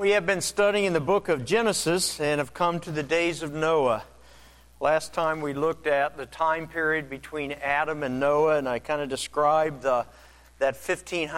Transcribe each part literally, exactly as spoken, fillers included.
We have been studying in the book of Genesis and have come to the days of Noah. Last time we looked at the time period between Adam and Noah, and I kind of described the, that fifteen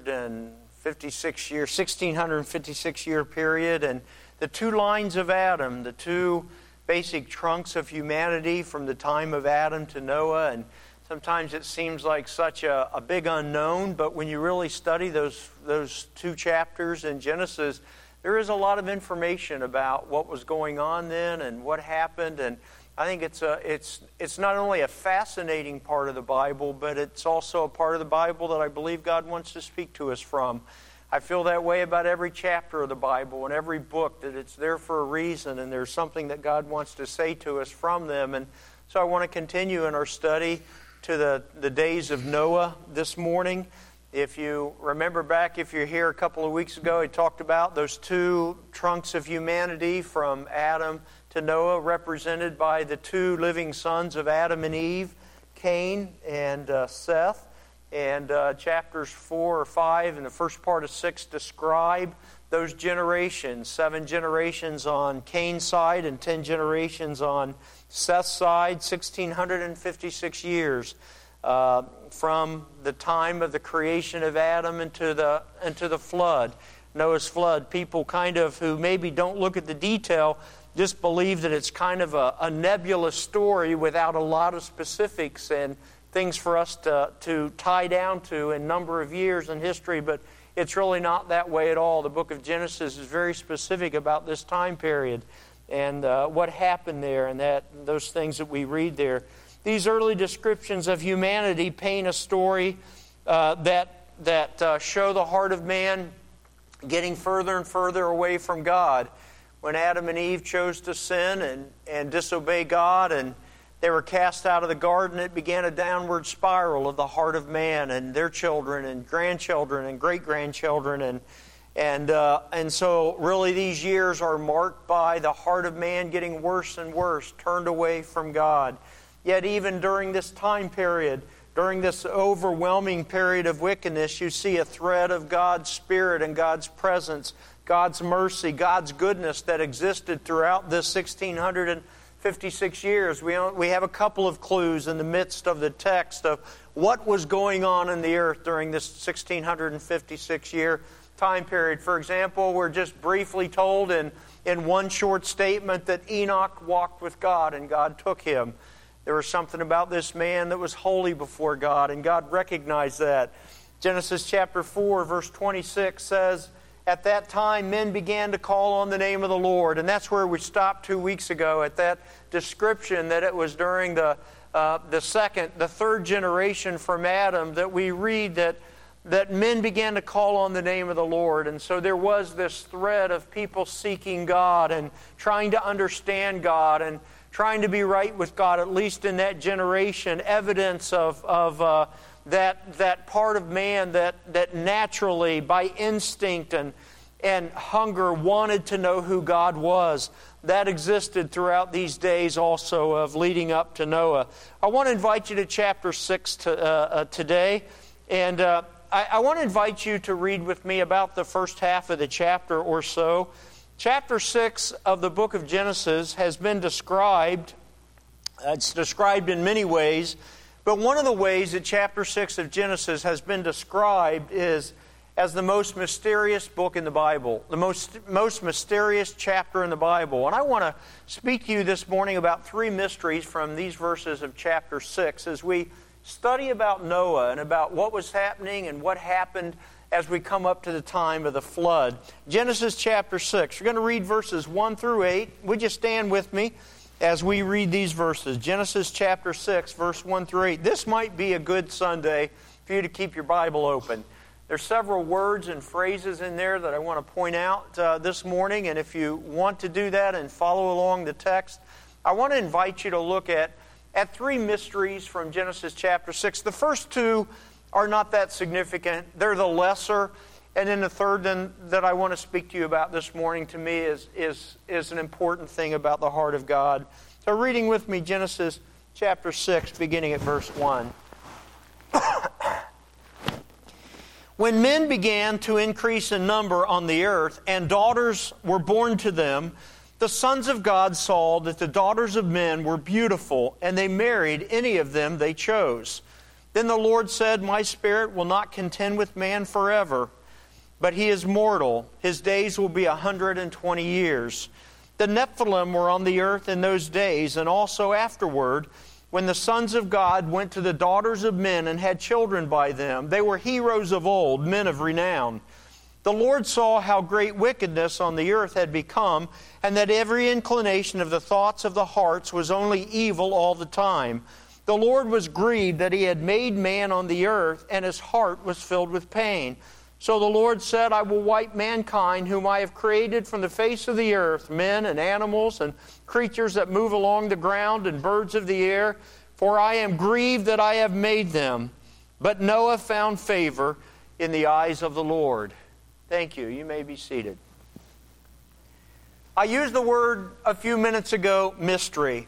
fifty-six year, sixteen fifty-six year period, and the two lines of Adam, the two basic trunks of humanity from the time of Adam to Noah. And sometimes it seems like such a, a big unknown, but when you really study those those two chapters in Genesis, there is a lot of information about what was going on then and what happened. And I think it's a it's it's not only a fascinating part of the Bible, but it's also a part of the Bible that I believe God wants to speak to us from. I feel that way about every chapter of the Bible and every book, that it's there for a reason and there's something that God wants to say to us from them. And so I want to continue in our study to the, the days of Noah this morning. If you remember back, if you're here a couple of weeks ago, I talked about those two trunks of humanity from Adam to Noah, represented by the two living sons of Adam and Eve, Cain and uh, Seth. And uh, chapters four or five and the first part of six describe those generations. Seven generations on Cain's side and ten generations on Seth's side. sixteen fifty-six years uh, from the time of the creation of Adam into the into the flood, Noah's flood. People kind of who maybe don't look at the detail just believe that it's kind of a, a nebulous story without a lot of specifics and things for us to, to tie down to in number of years in history, but it's really not that way at all. The book of Genesis is very specific about this time period and uh, what happened there and that those things that we read there. These early descriptions of humanity paint a story uh, that, that uh, show the heart of man getting further and further away from God. When Adam and Eve chose to sin and, and disobey God and they were cast out of the garden, it began a downward spiral of the heart of man and their children and grandchildren and great-grandchildren. And and uh, and so really these years are marked by the heart of man getting worse and worse, turned away from God. Yet even during this time period, during this overwhelming period of wickedness, you see a thread of God's Spirit and God's presence, God's mercy, God's goodness that existed throughout this sixteen fifty-six years. We we have a couple of clues in the midst of the text of what was going on in the earth during this sixteen fifty-six year time period. For example, we're just briefly told in, in one short statement that Enoch walked with God and God took him. There was something about this man that was holy before God, and God recognized that. Genesis chapter four, verse twenty-six says, "At that time, men began to call on the name of the Lord." And that's where we stopped two weeks ago, at that description that it was during the uh, the second, the third generation from Adam that we read that, that men began to call on the name of the Lord. And so there was this thread of people seeking God and trying to understand God and trying to be right with God, at least in that generation, evidence of, of uh, that that part of man that, that naturally, by instinct and, and hunger, wanted to know who God was. That existed throughout these days also of leading up to Noah. I want to invite you to chapter six to, uh, uh, today. And uh, I, I want to invite you to read with me about the first half of the chapter or so. Chapter six of the book of Genesis has been described. Uh, it's described in many ways. But one of the ways that chapter six of Genesis has been described is as the most mysterious book in the Bible, the most, most mysterious chapter in the Bible. And I want to speak to you this morning about three mysteries from these verses of chapter six as we study about Noah and about what was happening and what happened as we come up to the time of the flood. Genesis chapter six. We're going to read verses one through eight. Would you stand with me as we read these verses? Genesis chapter six, verse one through eight. This might be a good Sunday for you to keep your Bible open. There's several words and phrases in there that I want to point out uh, this morning, and if you want to do that and follow along the text, I want to invite you to look at, at three mysteries from Genesis chapter six. The first two are not that significant. They're the lesser. And then the third then, that I want to speak to you about this morning, to me, is, is, is an important thing about the heart of God. So reading with me Genesis chapter six, beginning at verse one. When men began to increase in number on the earth, and daughters were born to them, the sons of God saw that the daughters of men were beautiful, and they married any of them they chose. Then the Lord said, My spirit will not contend with man forever, but he is mortal. His days will be a hundred and twenty years. The Nephilim were on the earth in those days, and also afterward, when the sons of God went to the daughters of men and had children by them. They were heroes of old, men of renown. The Lord saw how great wickedness on the earth had become, and that every inclination of the thoughts of the hearts was only evil all the time. The Lord was grieved that he had made man on the earth, and his heart was filled with pain. So the Lord said, I will wipe mankind, whom I have created from the face of the earth, men and animals and creatures that move along the ground and birds of the air, for I am grieved that I have made them. But Noah found favor in the eyes of the Lord. Thank you. You may be seated. I used the word a few minutes ago, mystery,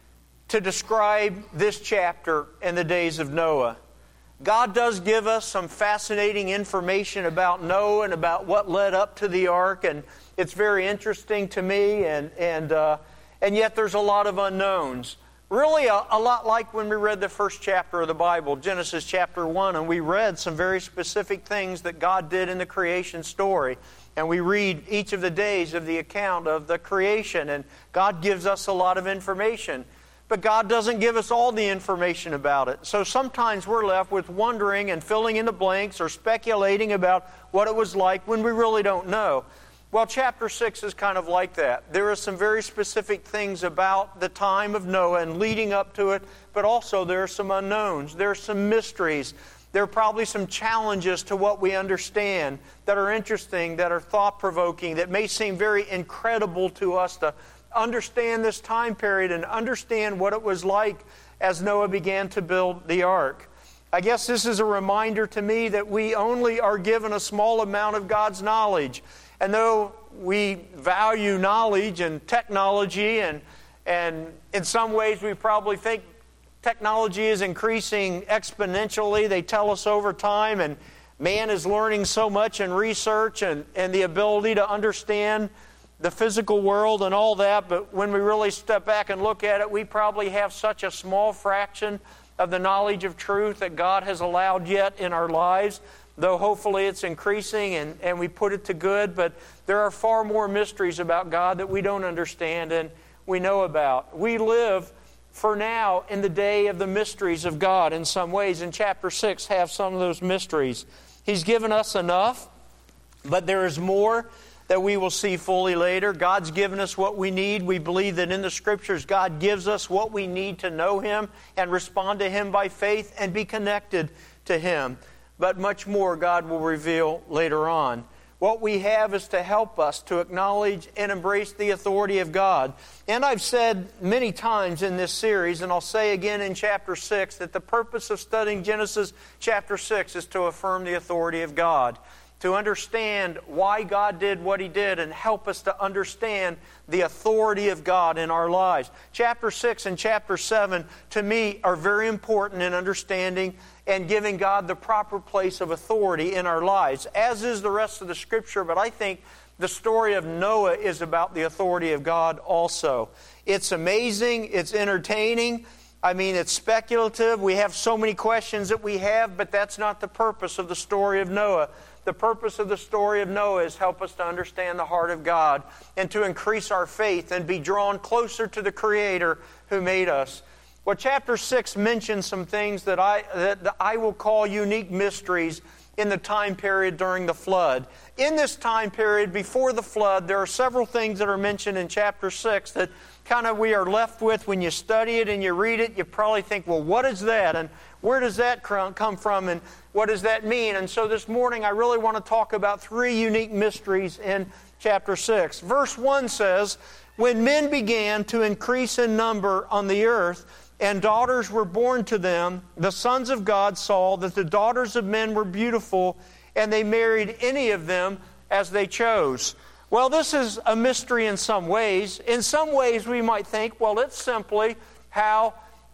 to describe this chapter and the days of Noah. God does give us some fascinating information about Noah and about what led up to the ark, and it's very interesting to me, and and uh, and yet there's a lot of unknowns. Really a, a lot like when we read the first chapter of the Bible, Genesis chapter one, and we read some very specific things that God did in the creation story. And we read each of the days of the account of the creation, and God gives us a lot of information. But God doesn't give us all the information about it. So sometimes we're left with wondering and filling in the blanks or speculating about what it was like when we really don't know. Well, chapter six is kind of like that. There are some very specific things about the time of Noah and leading up to it, but also there are some unknowns. There are some mysteries. There are probably some challenges to what we understand that are interesting, that are thought-provoking, that may seem very incredible to us to understand this time period and understand what it was like as Noah began to build the ark. I guess this is a reminder to me that we only are given a small amount of God's knowledge. And though we value knowledge and technology, and, and in some ways we probably think technology is increasing exponentially, they tell us over time, and man is learning so much in research and, and the ability to understand the physical world and all that, but when we really step back and look at it, we probably have such a small fraction of the knowledge of truth that God has allowed yet in our lives, though hopefully it's increasing and, and we put it to good. But there are far more mysteries about God that we don't understand and we know about. We live for now in the day of the mysteries of God in some ways. In chapter six have some of those mysteries. He's given us enough, but there is more that we will see fully later. God's given us what we need. We believe that in the Scriptures, God gives us what we need to know Him and respond to Him by faith and be connected to Him. But much more God will reveal later on. What we have is to help us to acknowledge and embrace the authority of God. And I've said many times in this series, and I'll say again in chapter six, that the purpose of studying Genesis chapter six is to affirm the authority of God, to understand why God did what He did and help us to understand the authority of God in our lives. Chapter six and chapter seven, to me, are very important in understanding and giving God the proper place of authority in our lives, as is the rest of the Scripture. But I think the story of Noah is about the authority of God also. It's amazing. It's entertaining. I mean, it's speculative. We have so many questions that we have, but that's not the purpose of the story of Noah. The purpose of the story of Noah is help us to understand the heart of God and to increase our faith and be drawn closer to the Creator who made us. Well, chapter six mentions some things that I, that I will call unique mysteries in the time period during the flood. In this time period before the flood, there are several things that are mentioned in chapter six that kind of we are left with when you study it and you read it. You probably think, well, what is that? And where does that come from? And what does that mean? And so this morning I really want to talk about three unique mysteries in chapter six. Verse one says, when men began to increase in number on the earth, and daughters were born to them, the sons of God saw that the daughters of men were beautiful, and they married any of them as they chose. Well, this is a mystery in some ways. In some ways we might think, well, it's simply how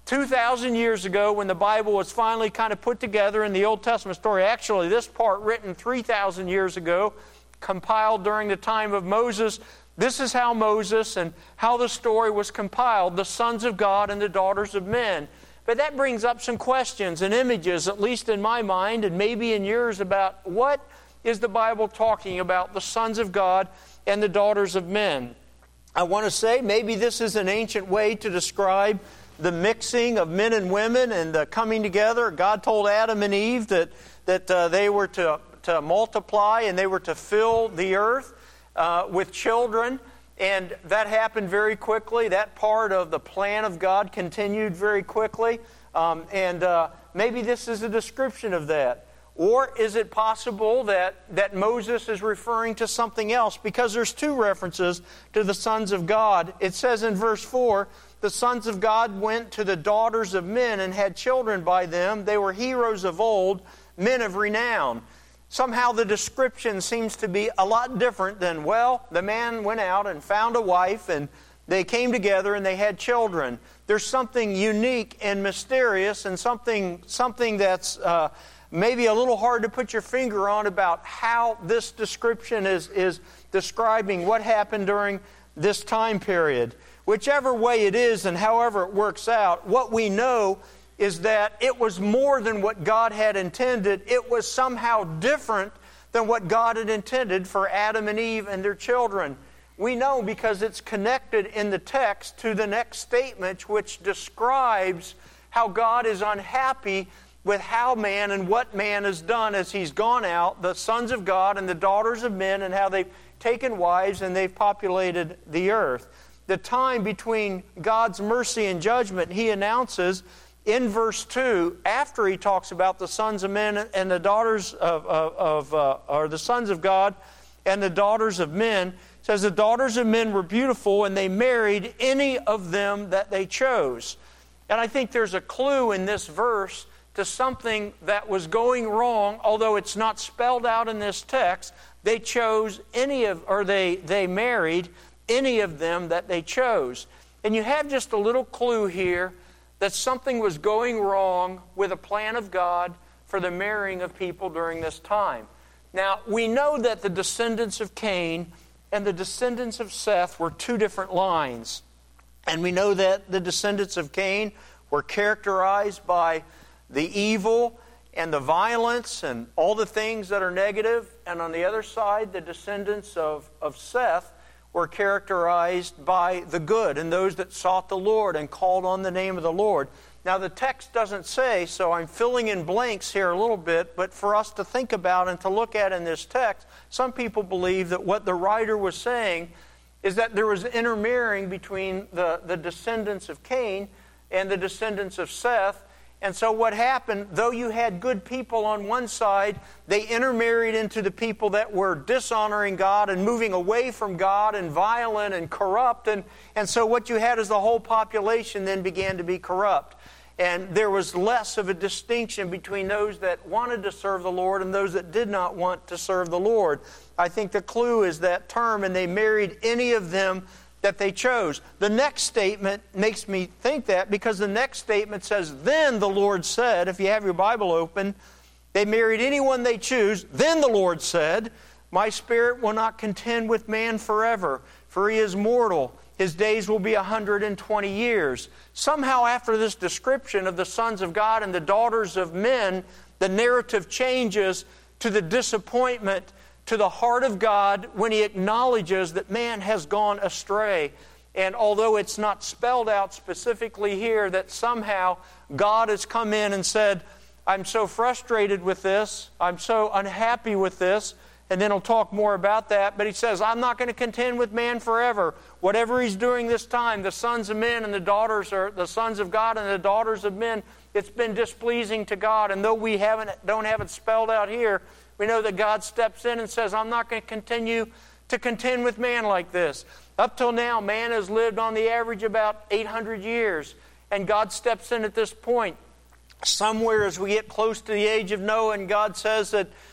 two thousand years ago, when the Bible was finally kind of put together in the Old Testament story, actually this part written three thousand years ago, compiled during the time of Moses, this is how Moses and how the story was compiled, the sons of God and the daughters of men. But that brings up some questions and images, at least in my mind and maybe in yours, about what is the Bible talking about, the sons of God and the daughters of men. I want to say maybe this is an ancient way to describe the mixing of men and women and the coming together. God told Adam and Eve that, that uh, they were to, to multiply and they were to fill the earth uh, with children. And that happened very quickly. That part of the plan of God continued very quickly. Um, and uh, maybe this is a description of that. Or is it possible that, that Moses is referring to something else? Because there's two references to the sons of God. It says in verse four, the sons of God went to the daughters of men and had children by them. They were heroes of old, men of renown. Somehow the description seems to be a lot different than, well, the man went out and found a wife and they came together and they had children. There's something unique and mysterious and something, something that's uh, maybe a little hard to put your finger on about how this description is, is describing what happened during this time period. Whichever way it is and however it works out, what we know is that it was more than what God had intended. It was somehow different than what God had intended for Adam and Eve and their children. We know because it's connected in the text to the next statement, which describes how God is unhappy with how man and what man has done as he's gone out, the sons of God and the daughters of men, and how they've taken wives and they've populated the earth. The time between God's mercy and judgment, he announces in verse two, after he talks about the sons of men and the daughters of, of, of uh, or the sons of God and the daughters of men, says the daughters of men were beautiful and they married any of them that they chose. And I think there's a clue in this verse to something that was going wrong, although it's not spelled out in this text. They chose any of, or they, they married any of them that they chose. And you have just a little clue here that something was going wrong with the plan of God for the marrying of people during this time. Now, we know that the descendants of Cain and the descendants of Seth were two different lines. And we know that the descendants of Cain were characterized by the evil and the violence and all the things that are negative. And on the other side, the descendants of, of Seth were characterized by the good and those that sought the Lord and called on the name of the Lord. Now, the text doesn't say, so I'm filling in blanks here a little bit, but for us to think about and to look at in this text, some people believe that what the writer was saying is that there was intermarrying between the, the descendants of Cain and the descendants of Seth. And so what happened, though you had good people on one side, they intermarried into the people that were dishonoring God and moving away from God and violent and corrupt. And, and so what you had is the whole population then began to be corrupt. And there was less of a distinction between those that wanted to serve the Lord and those that did not want to serve the Lord. I think the clue is that term, and they married any of them that they chose. The next statement makes me think that because the next statement says, then the Lord said, if you have your Bible open, they married anyone they choose. Then the Lord said, my spirit will not contend with man forever, for he is mortal. His days will be a hundred and twenty years. Somehow after this description of the sons of God and the daughters of men, the narrative changes to the disappointment to the heart of God when he acknowledges that man has gone astray. And although it's not spelled out specifically here, that somehow God has come in and said, I'm so frustrated with this, I'm so unhappy with this, and then he'll talk more about that, but he says, I'm not going to contend with man forever. Whatever he's doing this time, the sons of men and the daughters, or the sons of God and the daughters of men, it's been displeasing to God. And though we haven't don't have it spelled out here, we know that God steps in and says, I'm not going to continue to contend with man like this. Up till now, man has lived on the average about eight hundred years. And God steps in at this point. Somewhere as we get close to the age of Noah, and God says that,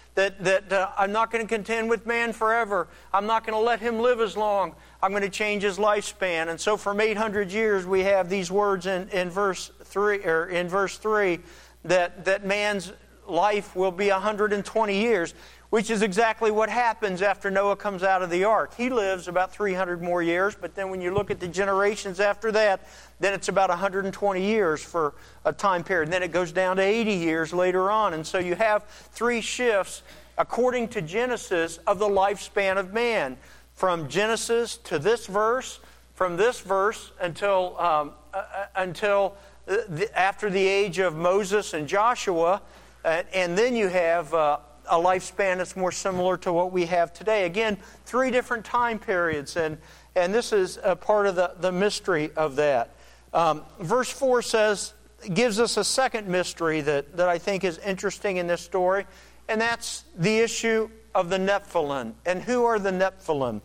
that, that uh, I'm not going to contend with man forever. I'm not going to let him live as long. I'm going to change his lifespan. And so from eight hundred years, we have these words in, in verse three, or in verse three, that, that man's life will be one hundred twenty years, which is exactly what happens after Noah comes out of the ark. He lives about three hundred more years, but then when you look at the generations after that, then it's about one hundred twenty years for a time period. And then it goes down to eighty years later on. And so you have three shifts, according to Genesis, of the lifespan of man. From Genesis to this verse, from this verse until, um, uh, until the, after the age of Moses and Joshua, uh, and then you have Uh, a lifespan that's more similar to what we have today. Again, three different time periods, and, and this is a part of the, the mystery of that. Um, verse four says, gives us a second mystery that, that I think is interesting in this story, and that's the issue of the Nephilim. And who are the Nephilim?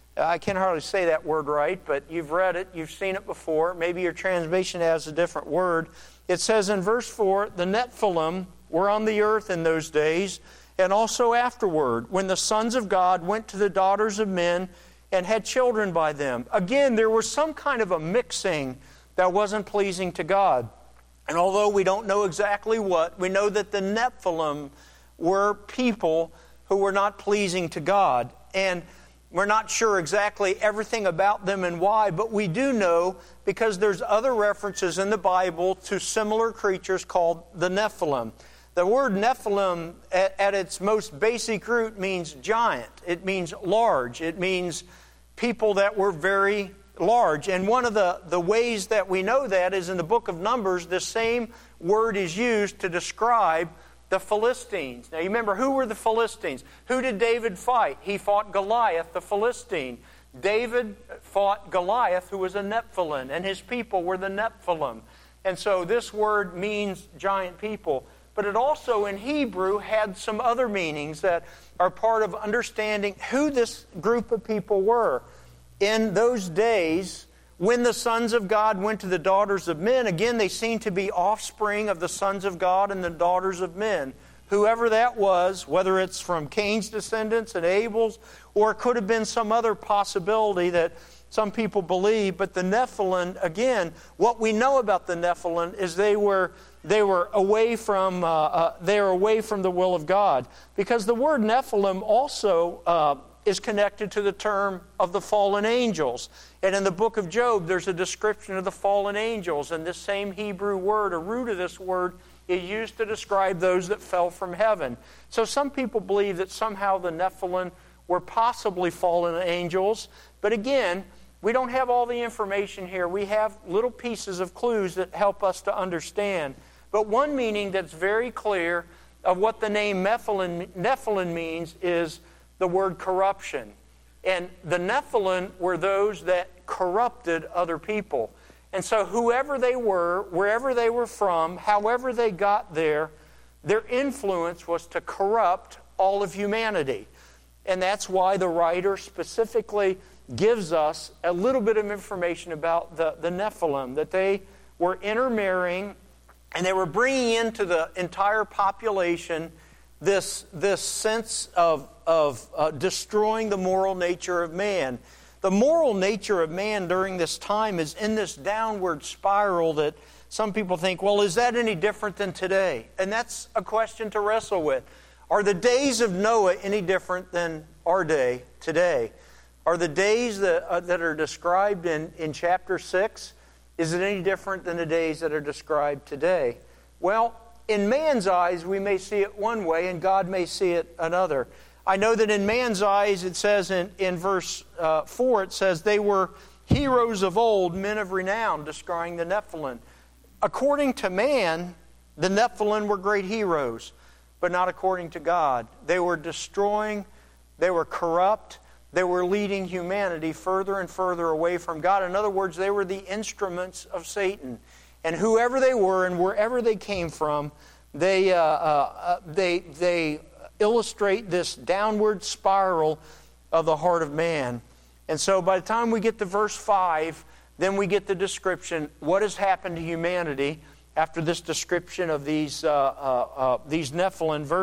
I can hardly say that word right, but you've read it, you've seen it before. Maybe your translation has a different word. It says in verse four, the Nephilim were on the earth in those days, and also afterward, when the sons of God went to the daughters of men and had children by them. Again, there was some kind of a mixing that wasn't pleasing to God. And although we don't know exactly what, we know that the Nephilim were people who were not pleasing to God. And we're not sure exactly everything about them and why, but we do know because there's other references in the Bible to similar creatures called the Nephilim. The word Nephilim, at, at its most basic root, means giant. It means large. It means people that were very large. And one of the, the ways that we know that is in the book of Numbers, the same word is used to describe the Philistines. Now you remember, who were the Philistines? Who did David fight? He fought Goliath, the Philistine. David fought Goliath, who was a Nephilim, and his people were the Nephilim. And so this word means giant people. But it also, in Hebrew, had some other meanings that are part of understanding who this group of people were. In those days, when the sons of God went to the daughters of men, again, they seem to be offspring of the sons of God and the daughters of men. Whoever that was, whether it's from Cain's descendants and Abel's, or it could have been some other possibility that some people believe. But the Nephilim, again, what we know about the Nephilim is they were they were away from uh, uh, they are away from the will of God, because the word Nephilim also uh, is connected to the term of the fallen angels. And in the book of Job, there's a description of the fallen angels, and this same Hebrew word, a root of this word, is used to describe those that fell from heaven. So some people believe that somehow the Nephilim were possibly fallen angels, but again, we don't have all the information here. We have little pieces of clues that help us to understand. But one meaning that's very clear of what the name Nephilim, Nephilim means is the word corruption. And the Nephilim were those that corrupted other people. And so whoever they were, wherever they were from, however they got there, their influence was to corrupt all of humanity. And that's why the writer specifically gives us a little bit of information about the, the Nephilim, that they were intermarrying and they were bringing into the entire population this, this sense of, of uh, destroying the moral nature of man. The moral nature of man during this time is in this downward spiral that some people think, well, is that any different than today? And that's a question to wrestle with. Are the days of Noah any different than our day today? Are the days that, uh, that are described in, in chapter six, is it any different than the days that are described today? Well, in man's eyes, we may see it one way, and God may see it another. I know that in man's eyes, it says in, in verse uh, four, it says, they were heroes of old, men of renown, describing the Nephilim. According to man, the Nephilim were great heroes, but not according to God. They were destroying, they were corrupt, they were leading humanity further and further away from God. In other words, they were the instruments of Satan. And whoever they were and wherever they came from, they uh, uh, they they illustrate this downward spiral of the heart of man. And so by the time we get to verse five, then we get the description, what has happened to humanity after this description of these uh, uh, uh, these Nephilim. Verse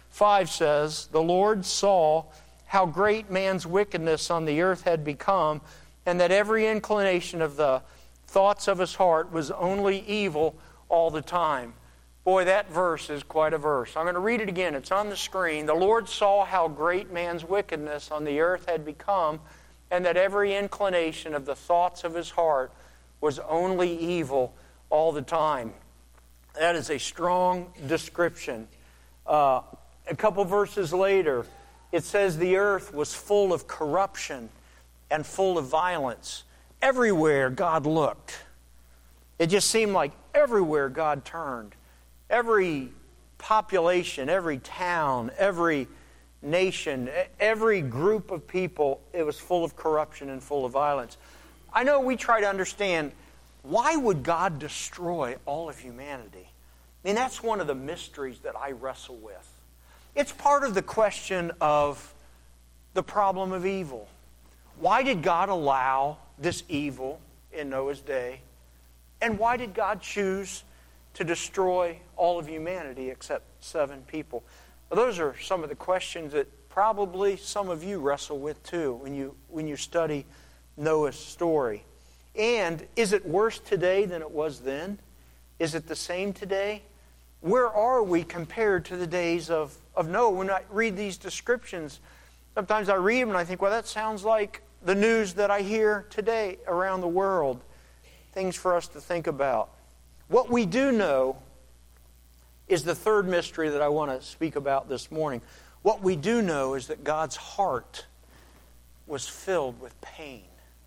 five says, "The Lord saw how great man's wickedness on the earth had become, and that every inclination of the thoughts of his heart was only evil all the time." Boy, that verse is quite a verse. I'm going to read it again. It's on the screen. "The Lord saw how great man's wickedness on the earth had become, and that every inclination of the thoughts of his heart was only evil all the time." That is a strong description. Uh, a couple verses later, it says the earth was full of corruption and full of violence. Everywhere God looked, it just seemed like everywhere God turned, every population, every town, every nation, every group of people, it was full of corruption and full of violence. I know we try to understand, why would God destroy all of humanity? I mean, that's one of the mysteries that I wrestle with. It's part of the question of the problem of evil. Why did God allow this evil in Noah's day? And why did God choose to destroy all of humanity except seven people? Well, those are some of the questions that probably some of you wrestle with too when you when you study Noah's story. And is it worse today than it was then? Is it the same today? Where are we compared to the days of, of Noah? When I read these descriptions, sometimes I read them and I think, well, that sounds like the news that I hear today around the world. Things for us to think about. What we do know is the third mystery that I want to speak about this morning. What we do know is that God's heart was filled with pain.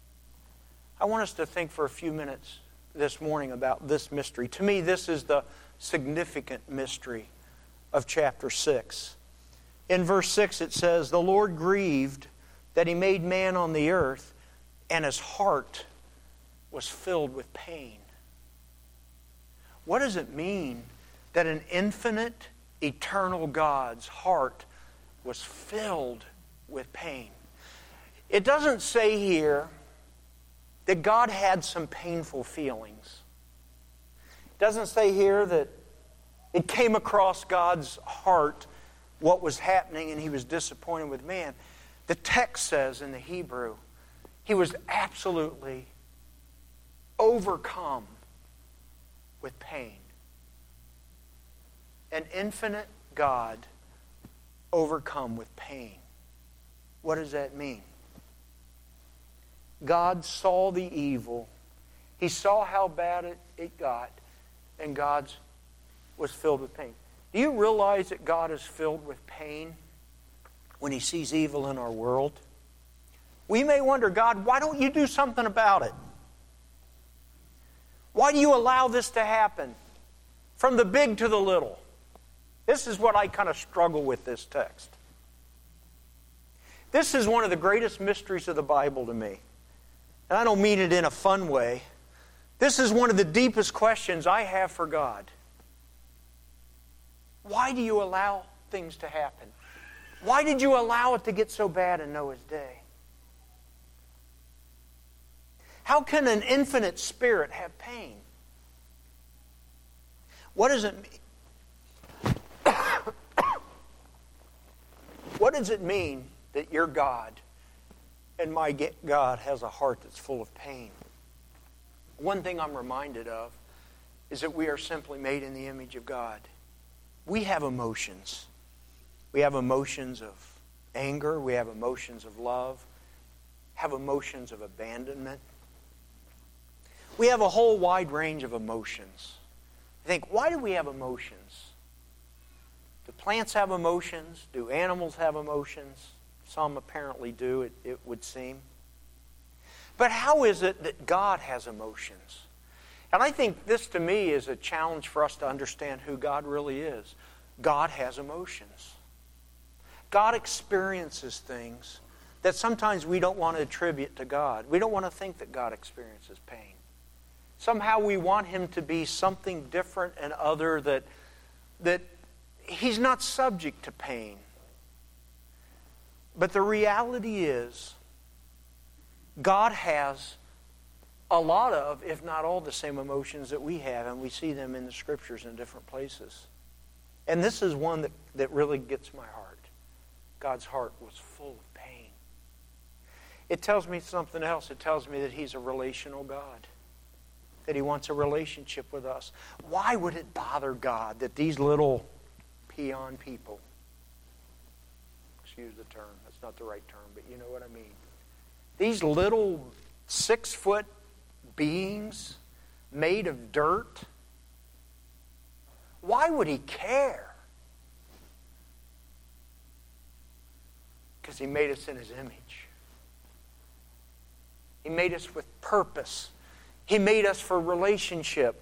I want us to think for a few minutes this morning about this mystery. To me, this is the significant mystery of chapter six. In verse six it says, "The Lord grieved that He made man on the earth, and His heart was filled with pain." What does it mean that an infinite, eternal God's heart was filled with pain? It doesn't say here that God had some painful feelings. It doesn't say here that it came across God's heart what was happening and He was disappointed with man. The text says in the Hebrew, He was absolutely overcome with pain. An infinite God overcome with pain. What does that mean? God saw the evil. He saw how bad it, it got, and God was filled with pain. Do you realize that God is filled with pain when He sees evil in our world? We may wonder, God, why don't you do something about it? Why do you allow this to happen? From the big to the little. This is what I kind of struggle with this text. This is one of the greatest mysteries of the Bible to me. And I don't mean it in a fun way. This is one of the deepest questions I have for God. Why do you allow things to happen? Why did you allow it to get so bad in Noah's day? How can an infinite spirit have pain? What does it mean? What does it mean that your God and my God has a heart that's full of pain? One thing I'm reminded of is that we are simply made in the image of God. We have emotions. We have emotions of anger. We have emotions of love. Have emotions of abandonment. We have a whole wide range of emotions. I think, why do we have emotions? Do plants have emotions? Do animals have emotions? Some apparently do, it, it would seem. But how is it that God has emotions? And I think this, to me, is a challenge for us to understand who God really is. God has emotions. God experiences things that sometimes we don't want to attribute to God. We don't want to think that God experiences pain. Somehow we want Him to be something different and other, that, that He's not subject to pain. But the reality is, God has a lot of, if not all, the same emotions that we have, and we see them in the Scriptures in different places. And this is one that, that really gets my heart. God's heart was full of pain. It tells me something else. It tells me that He's a relational God, that He wants a relationship with us. Why would it bother God that these little peon people, excuse the term, that's not the right term, but you know what I mean, these little six-foot beings made of dirt, why would He care? Because He made us in His image. He made us with purpose. He made us for relationship.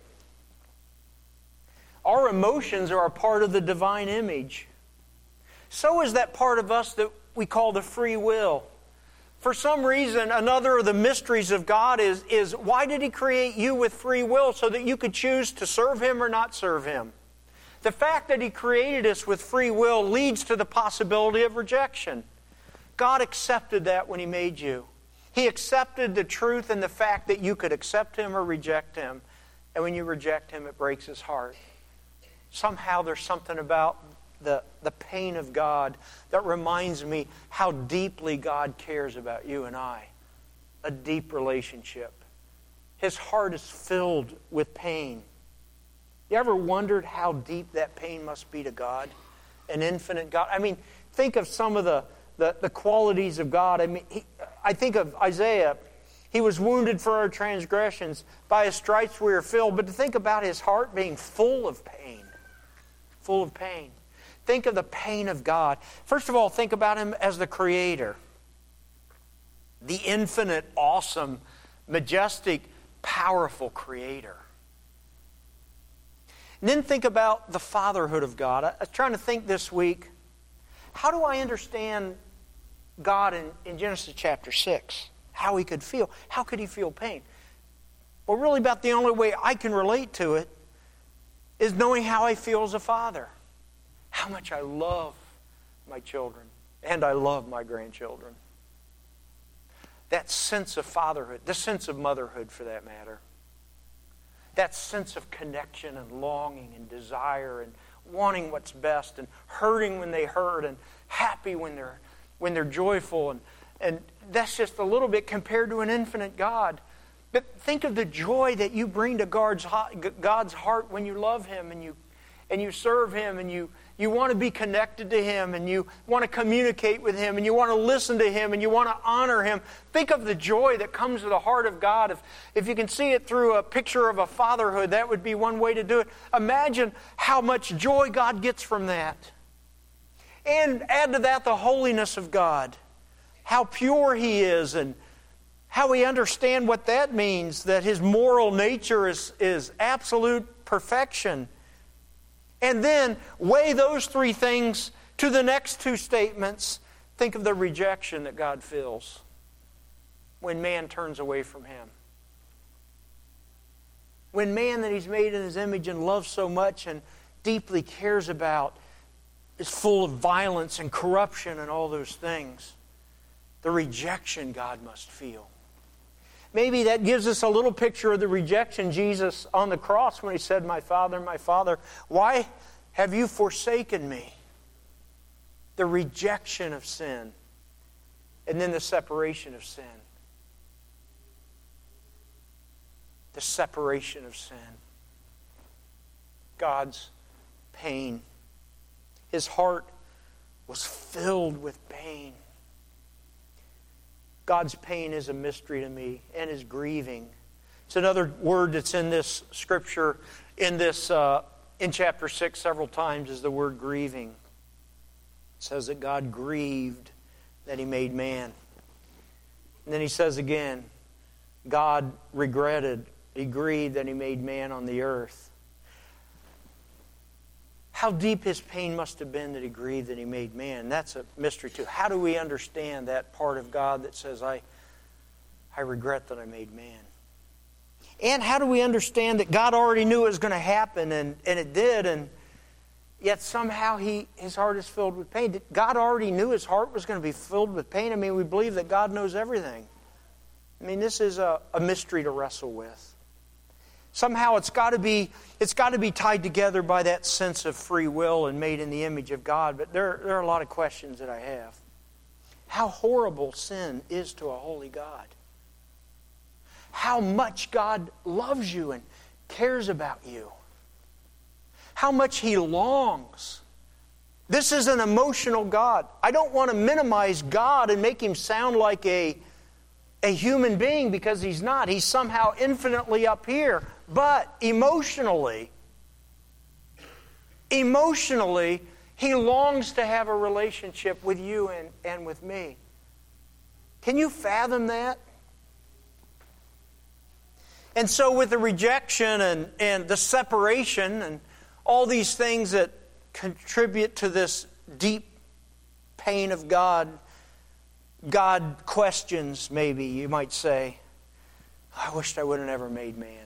Our emotions are a part of the divine image. So is that part of us that we call the free will. For some reason, another of the mysteries of God is, is why did He create you with free will so that you could choose to serve Him or not serve Him? The fact that He created us with free will leads to the possibility of rejection. God accepted that when He made you. He accepted the truth and the fact that you could accept Him or reject Him. And when you reject Him, it breaks His heart. Somehow there's something about the, the pain of God that reminds me how deeply God cares about you and I. A deep relationship. His heart is filled with pain. You ever wondered how deep that pain must be to God? An infinite God. I mean, think of some of the, the, the qualities of God. I mean, he, I think of Isaiah. He was wounded for our transgressions. By His stripes we are filled. But to think about His heart being full of pain. Full of pain. Think of the pain of God. First of all, think about Him as the Creator. The infinite, awesome, majestic, powerful Creator. And then think about the fatherhood of God. I was trying to think this week, how do I understand God in, in Genesis chapter six? How He could feel. How could He feel pain? Well, really about the only way I can relate to it is knowing how I feel as a father. How much I love my children. And I love my grandchildren. That sense of fatherhood, the sense of motherhood for that matter. That sense of connection and longing and desire and wanting what's best and hurting when they hurt and happy when they're when they're joyful. And, and that's just a little bit compared to an infinite God. But think of the joy that you bring to God's, God's heart when you love Him and you and you serve Him and you, you want to be connected to Him and you want to communicate with Him and you want to listen to Him and you want to honor Him. Think of the joy that comes to the heart of God. If, if you can see it through a picture of a fatherhood, that would be one way to do it. Imagine how much joy God gets from that. And add to that the holiness of God. How pure He is and how we understand what that means, that His moral nature is, is absolute perfection. And then weigh those three things to the next two statements. Think of the rejection that God feels when man turns away from Him. When man that He's made in His image and loves so much and deeply cares about is full of violence and corruption and all those things. The rejection God must feel. Maybe that gives us a little picture of the rejection Jesus on the cross when He said, "My Father, my Father, why have you forsaken me?" The rejection of sin. And then the separation of sin. The separation of sin. God's pain. His heart was filled with pain. God's pain is a mystery to me, and His grieving. It's another word that's in this scripture, in this uh, in chapter six several times, is the word grieving. It says that God grieved that He made man. And then He says again, God regretted, He grieved that He made man on the earth. How deep His pain must have been that He grieved that He made man. That's a mystery too. How do we understand that part of God that says, I, I regret that I made man? And how do we understand that God already knew it was going to happen, and, and it did, and yet somehow he, His heart is filled with pain? God already knew His heart was going to be filled with pain. I mean, we believe that God knows everything. I mean, this is a, a mystery to wrestle with. Somehow it's got to be it's got to be tied together by that sense of free will and made in the image of God. But there, there are a lot of questions that I have. How horrible sin is to a holy God. How much God loves you and cares about you. How much He longs. This is an emotional God. I don't want to minimize God and make Him sound like a, a human being, because He's not. He's somehow infinitely up here. But emotionally, emotionally, He longs to have a relationship with you and, and with me. Can you fathom that? And so with the rejection and, and the separation and all these things that contribute to this deep pain of God, God questions, maybe, you might say, I wished I would have never made man.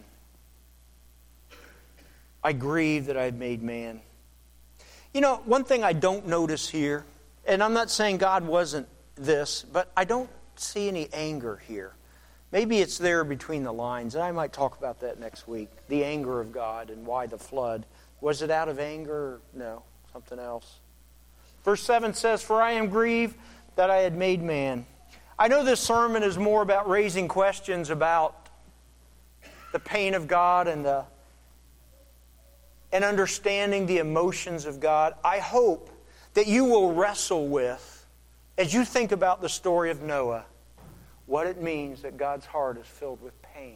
I grieve that I had made man. You know, one thing I don't notice here, and I'm not saying God wasn't this, but I don't see any anger here. Maybe it's there between the lines, and I might talk about that next week. The anger of God and why the flood. Was it out of anger? No, something else. Verse seven says, For I am grieved that I had made man. I know this sermon is more about raising questions about the pain of God and the and understanding the emotions of God. I hope that you will wrestle with, as you think about the story of Noah, what it means that God's heart is filled with pain.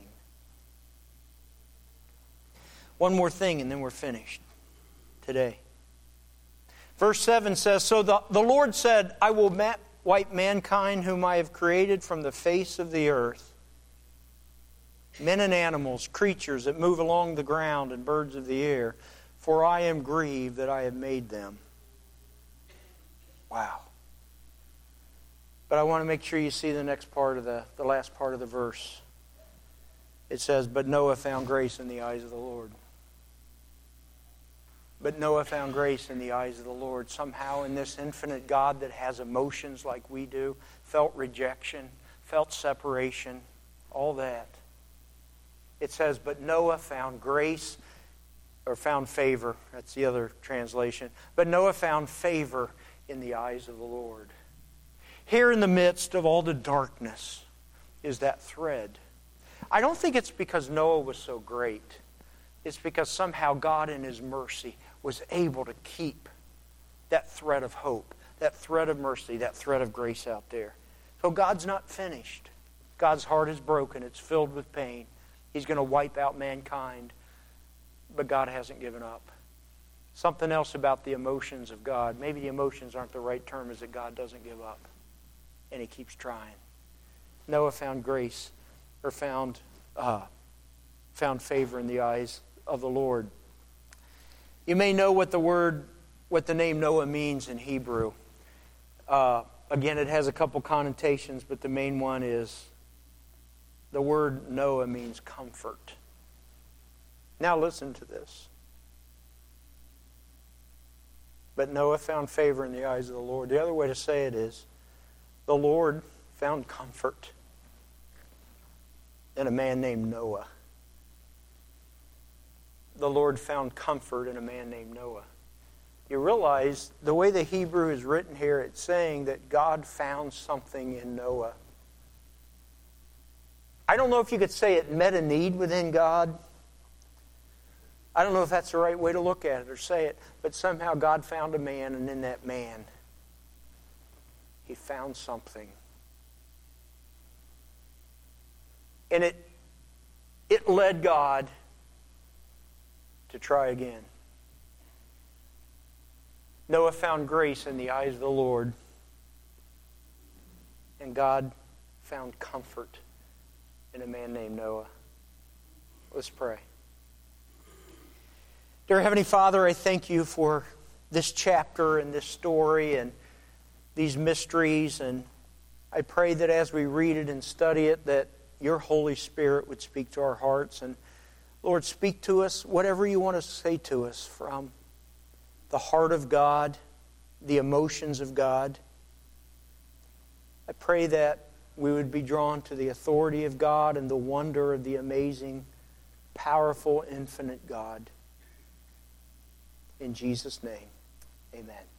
One more thing and then we're finished today. Verse seven says, So the, the Lord said, I will ma- wipe mankind whom I have created from the face of the earth. Men and animals, creatures that move along the ground, and birds of the air, for I am grieved that I have made them. Wow. But I want to make sure you see the next part of the, the last part of the verse. It says, But Noah found grace in the eyes of the Lord. But Noah found grace in the eyes of the Lord. Somehow in this infinite God that has emotions like we do, felt rejection, felt separation, all that. It says, but Noah found grace, or found favor. That's the other translation. But Noah found favor in the eyes of the Lord. Here in the midst of all the darkness is that thread. I don't think it's because Noah was so great. It's because somehow God in His mercy was able to keep that thread of hope, that thread of mercy, that thread of grace out there. So God's not finished. God's heart is broken. It's filled with pain. He's going to wipe out mankind. But God hasn't given up. Something else about the emotions of God. Maybe the emotions aren't the right term, is that God doesn't give up. And He keeps trying. Noah found grace, or found uh, found favor in the eyes of the Lord. You may know what the word, what the name Noah means in Hebrew. Uh, again, it has a couple connotations, but the main one is the word Noah means comfort. Now listen to this. But Noah found favor in the eyes of the Lord. The other way to say it is, the Lord found comfort in a man named Noah. The Lord found comfort in a man named Noah. You realize the way the Hebrew is written here, it's saying that God found something in Noah. I don't know if you could say it met a need within God. I don't know if that's the right way to look at it or say it, but somehow God found a man, and in that man, He found something. And it, it led God to try again. Noah found grace in the eyes of the Lord, and God found comfort in a man named Noah. Let's pray. Dear Heavenly Father, I thank You for this chapter and this story and these mysteries, and I pray that as we read it and study it, that Your Holy Spirit would speak to our hearts. And Lord, speak to us whatever You want to say to us from the heart of God, the emotions of God. I pray that we would be drawn to the authority of God and the wonder of the amazing powerful, infinite God. In Jesus' name, amen.